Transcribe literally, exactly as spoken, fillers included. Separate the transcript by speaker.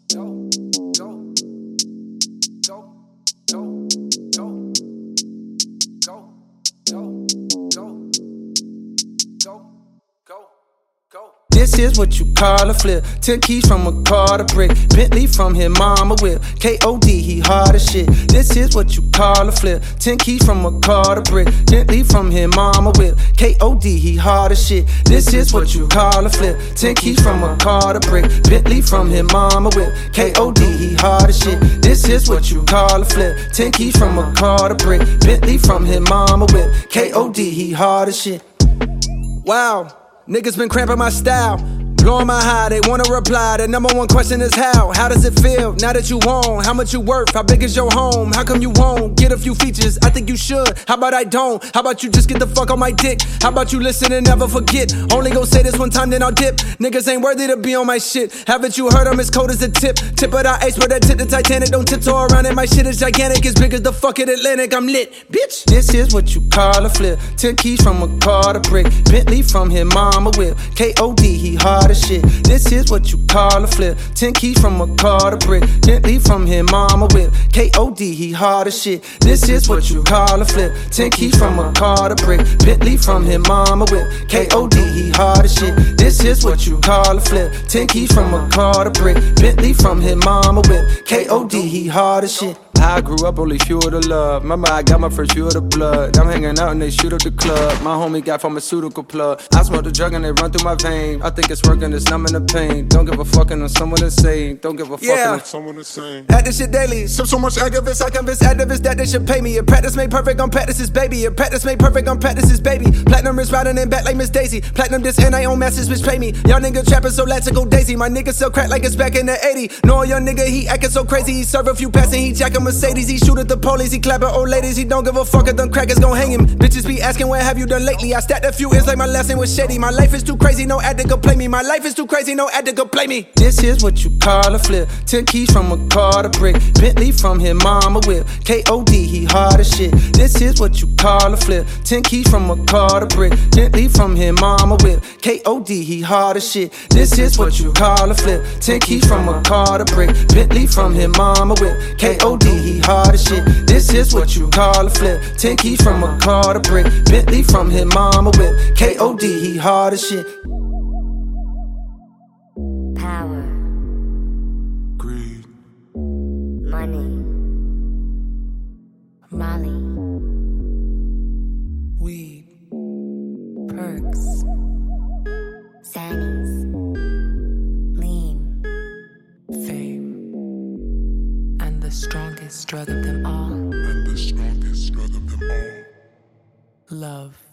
Speaker 1: go, go, go, go, go, go, go, go, go, go, go. This is what you call a flip. Ten keys from a car to brick. Bentley from his mama whip. K O D, he hard as shit. This is what you call a flip. Ten keys from a car to brick. Bentley from his mama whip. K O D, he hard as shit. This is what you call a flip. Ten keys from a car to brick. Bentley from his mama whip. K O D, he hard as shit. This is what you call a flip. Ten keys from a car to brick. Bentley from his mama whip. K O D, he hard as shit. Wow. Niggas been cramping my style, blowing my high, they wanna reply. The number one question is how, how does it feel now that you own? How much you worth, how big is your home? How come you won't get a few features? I think you should, how about I don't? How about you just get the fuck on my dick? How about you listen and never forget? Only gon' say this one time then I'll dip. Niggas ain't worthy to be on my shit. Haven't you heard I'm as cold as a tip? Tip of the iceberg that tip the Titanic. Don't tiptoe around it, my shit is gigantic. As big as the fucking Atlantic, I'm lit, bitch. This is what you call a flip. Ten keys from a car to brick. Bentley from his mama whip. K O D, he hard as shit. This is what you call a flip. Ten keys from a car to brick. Bentley from his mama whip. K O D, he hard as shit. This is what you call a flip. Ten keys from a car to brick. Bentley from his mama whip. K O D, he hard as shit. This is what you call a flip. Ten keys from a car to brick. Bentley from his mama whip. K O D, he hard as shit. I grew up only fuel to love. Remember I got my first fuel to blood. I'm hanging out and they shoot up the club. My homie got pharmaceutical plug. I smoke the drug and they run through my vein. I think it's working, it's numbing the pain. Don't give a fucking on someone insane. Don't give a fucking
Speaker 2: yeah.
Speaker 1: on someone insane.
Speaker 2: At this shit daily. So so much activists, I convince activists that they should pay me. If practice made perfect, I'm practice's baby. If practice made perfect, I'm practice's baby. Platinum is riding in back like Miss Daisy. Platinum this and I own masters, bitch pay me. Y'all nigga trapping so let's go daisy. My nigga sell crack like it's back in the eighties. Know a young nigga, he acting so crazy. He serve a few passes, he jacking Mercedes. He shoot at the police, he clapping old ladies. He don't give a fuck if them crackers gon' hang him. Bitches be asking what have you done lately. I stacked a few ends like my last name was Shady. My life is too crazy, no addict could play me. My life is too crazy, no addict could play me. This is what you call a flip. Ten keys from a car to brick. Bentley from his mama whip. K O D, he hard as shit. This is what you call a flip. Ten keys from a car to brick. Bentley from his mama whip. K O D, he hard as shit. This is what you call a flip. Ten keys from a car to brick. Bentley from his mama whip. K O D, he hard as shit. This is what you call a flip. Ten keys from a car to brick. Bentley from his mama whip. K O D, he hard as shit.
Speaker 3: Power,
Speaker 1: Greed,
Speaker 3: money, Molly,
Speaker 1: weed,
Speaker 3: perks, Sannies, lean,
Speaker 4: fame, and the strongest drug of them all,
Speaker 1: and the strongest drug of them all.
Speaker 4: love.